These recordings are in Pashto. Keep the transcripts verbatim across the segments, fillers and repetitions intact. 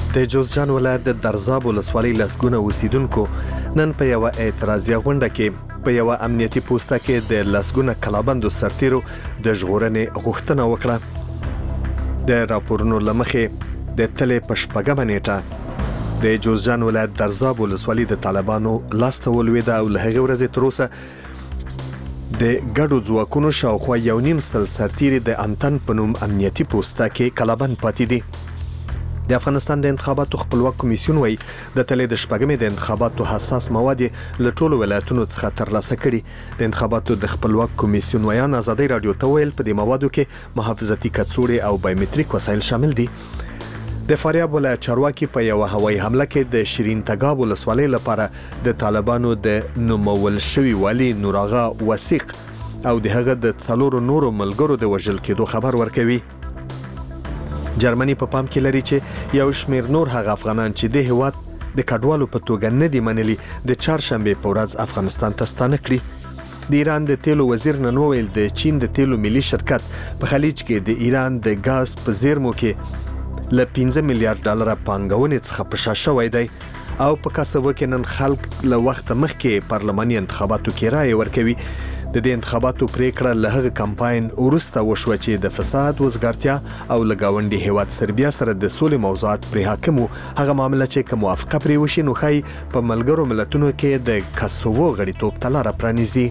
د جوزجان ولایت د درزاب ولسوالۍ لسګونه اوسیدونکو نن په یوه اعتراضیه غونډه کې په یوه امنیتي پوسته کې د لسګونه کلابندو سرتیرو د ژغورنې غوښتنه وکړه. د راپورونو له مخې د تلې په شپږمه نیټه د جوزجان ولایت درزاب ولسوالۍ د طالبانو لاسته ولوېده او له هغې ورځې تر اوسه د ګډو ځواکونو شاوخوا یو نیم سل سرتیري د انتن په نوم امنیتي پوسته کې کلابند پاتې دي. د افغانستان د انتخاباتو خپلواک کمیسیون وایي د تلې د شپږمې د انتخاباتو حساس مواد له ټولو ولایتونو څخه ترلاسه کړي. د انتخاباتو د خپلواک کمیسیون ویان ازادي رادیو ته ویل په دې موادو کې محافظتي کڅوړې او بایومټریک وسایل شامل دي. د فاریاب ولایت چارواکي په یو هوایي حمله کې د شیرین تګاب ولسوالۍ لپاره د طالبانو د نومول شوي والي نوراغا وثیق او د هغه د څلورو نورو ملګرو د وژل کېدو خبر ورکوي. جرمني په پام کې لري چې یو شمېر نور هغه افغانان چې د هیواد د کډوالو په توګه نه دي منلي د چهارشنبې په ورځ افغانستان ته ستانه کړي. د ایران د تیلو وزیر نن وویل د چین د تیلو ملي شرکت په خلیج کې د ایران د ګاز په زیرمو کې له پنځه میلیارډ ډالر پانګونې څخه په شا شوی دی او په کاسوو کې نن خلک له وخت مخکې پارلماني انتخاباتو کې رایه ورکوي. د دې انتخاباتو پریکړه له هغه کمپاین وروسته وشوه چې د فساد وزګارتیا او لګاونډي هیواد سربیا سره د سولې موضوعات پرې حاکم وو. هغه معامله چې که موافقه پرې وشي نو ښایي په ملګرو ملتونو کې د کاسوو غړیتوب ته لاره پرانیزي.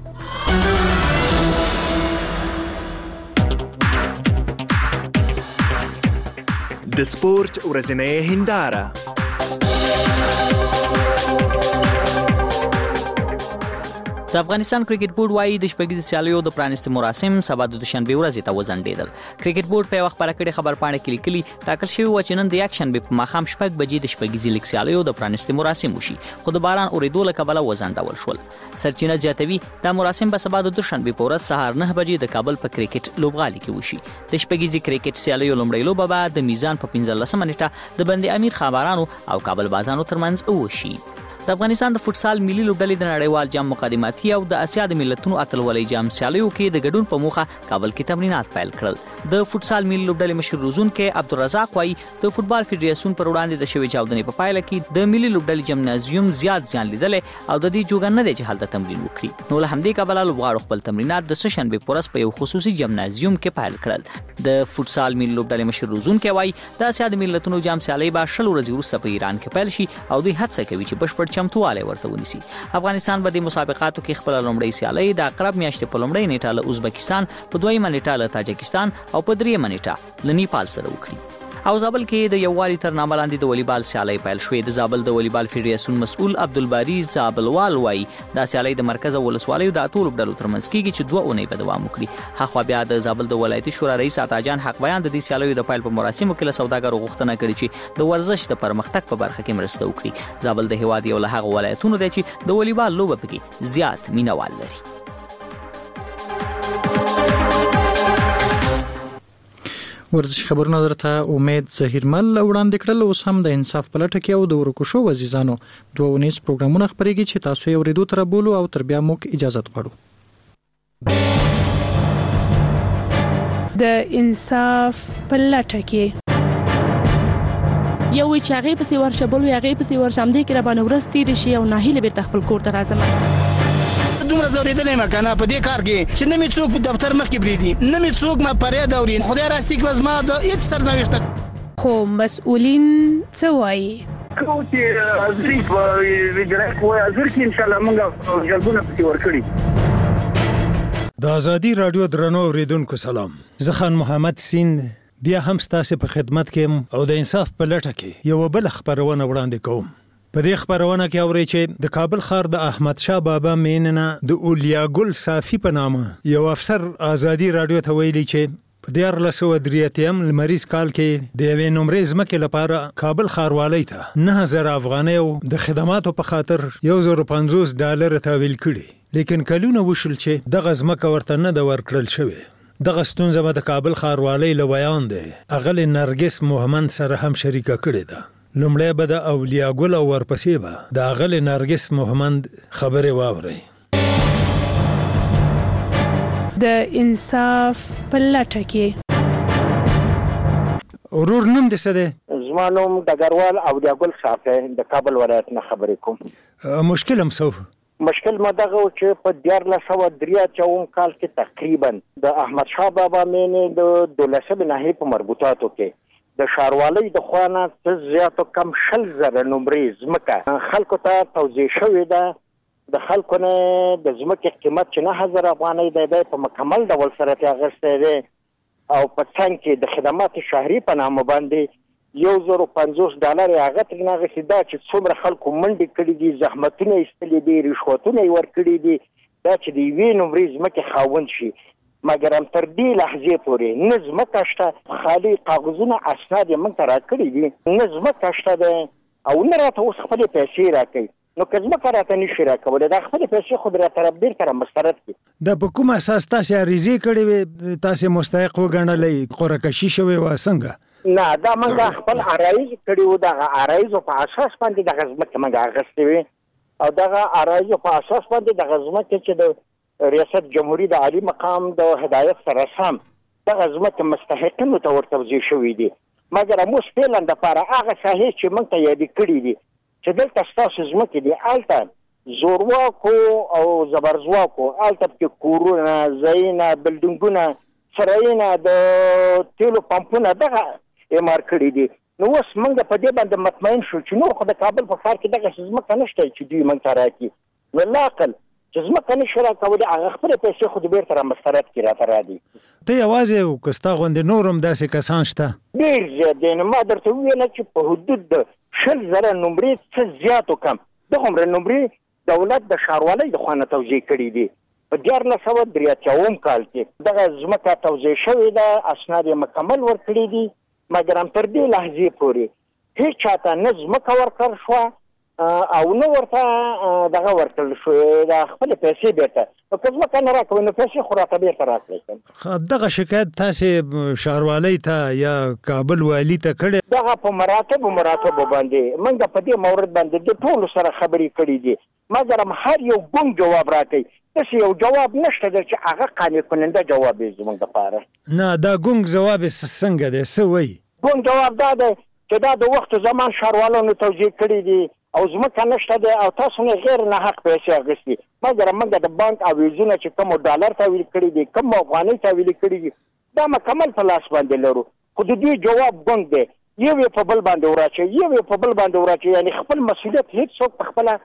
د سپورت ورځنۍ هنداره. د افغانستان کرکټ بورډ وايي د شپږیزې سیالیو د پرانیستي مراسم سبا د دوشنبې ورځې ته وځنډېدل. کرکټ بورډ په یوه خپره کړې خبرپاڼه کې لیکلي ټاکل شوي وه چې نن د یکشنبې په ماښام شپږ بجې د شپږیزې لیګ سیالیو د پرانیستي مراسم وشي خو د باران اورېدو له کبله وځنډول شول. سرچینه زیاتوي دا مراسم به سبا د دوشنبې په ورځ سهار نه بجې د کابل په کرکټ لوبغالي کې وشي. د شپږیزې کرکټ سیالیو لومړۍ لوبه به د میزان په پنځلسمه نیټه د بند امیر خاورانو او کابل بازانو ترمنځ وشي. د افغانستان د فوټسال ملي لوبډلې د نړیوال جام مقدماتي او د اسیا د ملتونو اتلولۍ جام سیالیو کې د ګډون په موخه کابل کې تمرینات پیل کړل. د فوټسال ملي لوبډلې مشر روزونکی عبدالرزاق وایي د فوټبال فدراسیون پر وړاندې د شوې چاودنې په پایله کې د ملي لوبډلې جمنازیوم زیات زیان لیدلی او د دې جوګه نه دی چې هلته تمرین وکړي. نو له همدې کبله لوبغاړو خپل تمرینات د سهشنبې په ورځ په یو خصوصي جمنازیوم کې پیل کړل. د فوټسال ملي لوبډلې مشر روزونکی وایي د اسیا د ملتونو جام سیالۍ به شل ورځې وروسته په ایران کې پیل شي او دوی هڅه کوي چې بشپړ چمتووالی ورته ونیسي. افغانستان به د مسابقاتو کې خپل لومړی سیالۍ د اقرب میاشتې په لومړۍ نیټه له ازبکستان، په دویمه نیټه له تاجکستان او په دریمه نیټه له نیپال سره وکړي. او زابل کې د یووالي تر نامه لاندې د والیبال سیالۍ پیل شوې. د زابل د والیبال فدراسیون مسؤل عبدالباري زابلوال وایي دا سیالۍ د مرکز او ولسوالیو د اتو لوبډلو ترمنځ کیږي چې دوه اونۍ به دوام وکړي. هاخوا بیا د زابل د ولایتي شورا رئیس عطاجان حق بیان د دې سیالیو د پیل په مراسمو کې له سوداګرو غوښتنه کړې چې د ورزش د پرمختګ په برخه کې مرسته وکړي. زابل د هیواد یو له هغو ولایتونو دی چې د والیبال لوبه پکې زیات مینوال لري. ورزش خبرونه درته امید ظهیرمل وړاندې کړل. اوس هم د انصاف په لټه کې او د ورکو شو عزیزانو دوه ونیز پروګرامونه خپرېږي چې تاسو یې اورېدو ته رابولو او تر بیا موږ اجازت غواړو. د انصاف په لټه کې یو وی چې هغې پسې ورشه بل وی هغې پسې ورشه همدې کې راباندې ورځ تېرې شي او ناهیله بېرته خپل کور ته راځم. دومره زورېدلی یم که نه په دې کار کې چې نه مې څوک دفتر مخکې پرېږدي، نه مې څوک ما فریاد اوري. خدای راستي کې به زما د هېڅ سرنوشته خو مسؤلین څه وایي؟ کوم چې حاضري په وجرای کوی حاضر کې انشاءالله موږ جلبونه پسې ورکړي. د ازادي راډیو درنو اورېدونکو سلام. زه خان محمد سین بیا هم ستاسې په خدمت کې یم او د انصاف په لټه کې یوه بله خپرونه وړاندې کوم. په دې خپرونه کې اورئ چې د کابل ښار د احمد شاه بابا میننه د اولیا ګل صافي په نامه یو افسر ازادي راډیو ته ویلي چې په دیارلس سوه درې اتیا لمریز کال کې د یوې نمرې ځمکې لپاره کابل ښاروالۍ ته نه زره افغانۍ او د خدماتو په خاطر یو زر پنځوس ډالر تحویل کړي. لیکن کلونه وشول چې دغه ځمکه ورته نه ده ورکړل شوې. دغه ستونزه به د کابل ښاروالۍ له ویان دی اغلې نرګس محمد سره هم شریکه کړې ده. لومړی به د اولیا ګل او ورپسې به د اغلې نرګس محمد خبرې واورئ. د انصاف په لټه کې ورور نوم دې څه دی؟ زما نوم ډګروال اودیاګل صافی د کابل ولایت نه خبرې کوم. مشکل هم څه مشکل ما دغه و چې په دیارلس سوه درې اتیاوم کال کې تقریبا د احمدشاه بابا مینې د دولسمې ناحیې په مربوطاتو کې د ښاروالۍ د خوا نه څه زیاتو کم شل زره نمرې ځمکه خلکو ته توزیع شوې ده. د خلکو نه د ځمکې قیمت چې نهه زره افغانۍ دی دی په مکمل ډول سره ترې اخیستی دی او په څنګ کې د خدمات شهري په نامه باندې یو زر پنځوس ډالر یې هغه ترې نه اخیستي. دا چې څومره خلکو منډې کړي دي، زحمتونه یې ایستلي دي، رشوتونه یې ورکړي دي، دا چې د یوې نمرې ځمکې خاوند شي. مګر هم تر دې لحظې پورې نه ځمکه شته، خالي کاغذونه اسناد یې موږ ته راکړي دي، نه ځمکه شته دی او نه راته اوس خپلې پیسې راکوي. نو که ځمکه راته نشي راکولی دا خپلې پیسې خو راته بیرته را مسترد کړي. دا په کوم اساس تاسې عریضې کړې وې، تاسې مستحق وګڼلئ، قرعه کشي شوې وه څنګه؟ نه دا موږ خپل عرایض کړي وو، دغه عرایضو په اساس باندې دغه ځمکې موږ اخیستې وې او دغه عرایضو په اساس باندې دغه ځمکې چې د ریاست جمهوري د عالي مقام د هدایت سره سم دغه ځمکې مستحقینو ته ورتوزیع شوي دي. مګر موږ فعلا دپاره هغه ساحې چې موږ ته یادې کړي دي چې دلته ستاسو ځمکې دي، هلته زورواکو او زبرځواکو هلته پکې کورونه، ځایونه، بلډینګونه، سرایونه، د تیلو پمپونه دغه امار کړي دي. نو اوس موږ په دې باندې مطمئن شو چې نور خو د کابل په ښار کې دغه ځمکه نشته چې دوی موږ ته راکړي. نو لاقل چې ځمکه نشي راکولی هغه خپلې پیسې خو د بیرته را مسترد کړي راته رادي. ته یوازې او که ستا غوندې نور هم داسې کسان شته؟ ډېر زیات دی. نو ما درته وویله چې په حدود د شل زره نمرې څه زیاتو کم دغومره نمرې دولت د ښاروالۍ د خوا نه توزیع کړي دي. په دیارلس سوه درې اتیاوم کال کې دغه ځمکه توزیع شوې ده، اسناد یې مکمل ورکړي دي. مګر هم تر دې لحظې پورې هېڅ چاته نه ځمکه ورکړل شوه او نه ورته دغه ورکړل شوې د خپلې پیسې بیرته. نو که ځمکه نه راکوي نو پیسې خو راته بیرته راکړی. دغه شکایت تاسې ښاروالۍ ته یا کابل والي ته کړی؟ دغه په مراتبو مراتبو باندې موږ په دې مورد باندې د ټولو سره خبرې کړي دي، مګر هم هر یو ګونګ جواب راکوي. داسې یو جواب نشته دی چې هغه قانع کننده جواب وي زموږ دپاره. نه دا ګونګ جواب یې څنګه دی، څه وایي؟ ګونګ جواب دا دی چې دا د وخت زمان ښاروالانو توزیع کړي دي او ځمکه نشته دی او تاسو نه غیر ناحق پیسې اخیستي. مګر موږ د بانک اویزونه چې کومو ډالر تحویل کړي دي، کومو افغانۍ تحویل کړي دي، دا مکمل په لاس باندې لرو. خو د دوی جواب ګونګ دی، یو یې په بل باندې وراچوي، یو یې په بل باندې وراچوي. یعنې خپل مسؤلیت هېڅ څوک په خپله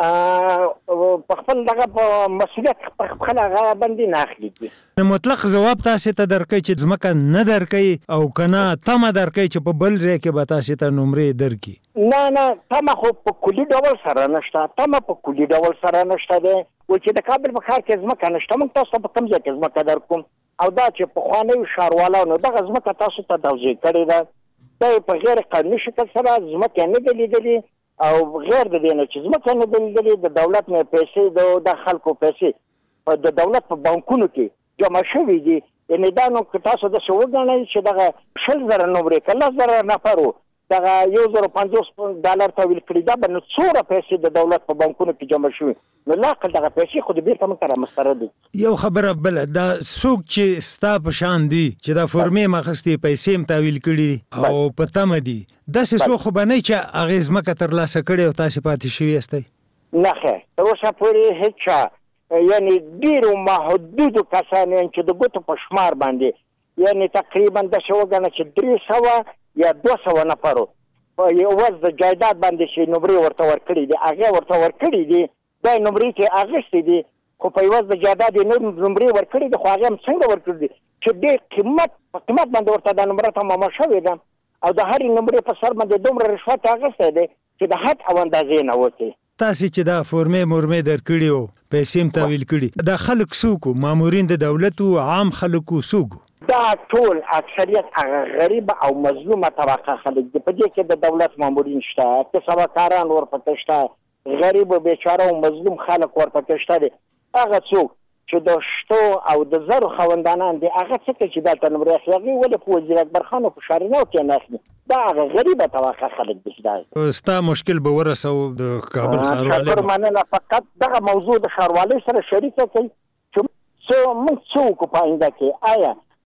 په خپل دغه په مسؤلیت په خپل هغه باندې نه اخلي دي. مطلق ځواب تاسې ته درکوي چې ځمکه نه درکوي او که نه تمه درکوي چې په بل ځای کې به تاسې ته نمرې درکړي؟ نه نه تمه خو په کلي ډول سره نشته، تمه په کلي ډول سره نشته دی. و چې د کابل په ښار کې ځمکه نشته، موږ تاسو ته په کوم ځای کې ځمکه درکوم او دا چې پخوانیو ښاروالانو دغه ځمکه تاسو ته توزیع کړې ده، دا یې په غیر قانوني شکل سره ځمکې نه دي لیدلي او غیر د دې نه چې ځمکه نه دي لیدلي د دولت نه پیسې د خلکو پیسې د دولت په بانکونو کې جمع شوي دي. یعنې دا نو که تاسو داسې وګڼئ چې دغه شل زره نمرې که لس زره نفرو دغه یو زر پنځوس ډالر تحویل کړي، دا به نو څومره پیسې د دولت په بانکونو کې جمع شوي. نو لاقل دغه پیسې خو د بیرته موږ ته رامسترد دي. یو خبره بله، دا څوک چې ستا په شان دي چې دا فورمې م اخیستې، پیسې م تحویل کړي او په تمه دي، داسې څوک خو به نه چې هغې ځمکه ترلاسه کړې او تاسې پاتې شوي یاستئ؟ نه خیر، تر اوسه پورې هېڅ چا، یعنې ډېرو محدودو کسانو چې د ګوتو په شمار باندې، یعنې تقریبا داسې وګڼه چې درې سوه یا دوه سوه نفرو په یوازې د جایداد باندې چې نمرې ورته ورکړي دي، هغې ورته ورکړي دي، دا نمرې چې اخیستې دي خو په یوازې د جایداد یې نور نمرې ورکړي دي، خو هغې هم څنګه ورکړي دي چې ډېر قیمت په قیمت باندې ورته دا نمره تمامه شوې ده او د هرې نمرې په سر باندې دومره رشوت اخیستی دی چې د حد او اندازې نه وتې. تاسې چې دا فورمې مرمې درکړي او پیسې م تحویل کړي، دا خلک څوک وو؟ مامورین د دولت وو، عام خلک وو، څوک وو؟ دا ټول اکثریت هغه غریبه او مظلومه طبقه خلک دي. په دې کې د دولت مامورین شته، کسبکاران ورپکې شته، غریب و بیچاره او مظلوم خلک ورپکې شته دي. هغه څوک چې د شتو او د زرو خاوندانان دي هغه څه کوي چې دلته نمرې اخلي، هغوی ولې په وزیر اکبر خان او په شارنو کې نه اخلي؟ دا هغه غریبه طبقه خلک دي. ستا مشکل به ورسوو د کابل ښاروالۍ. شکر مننه. فقط دغه موضوع د ښاروالۍ سره شریکه کوي چې څه موږ څه وکړو په آینده کې. آیا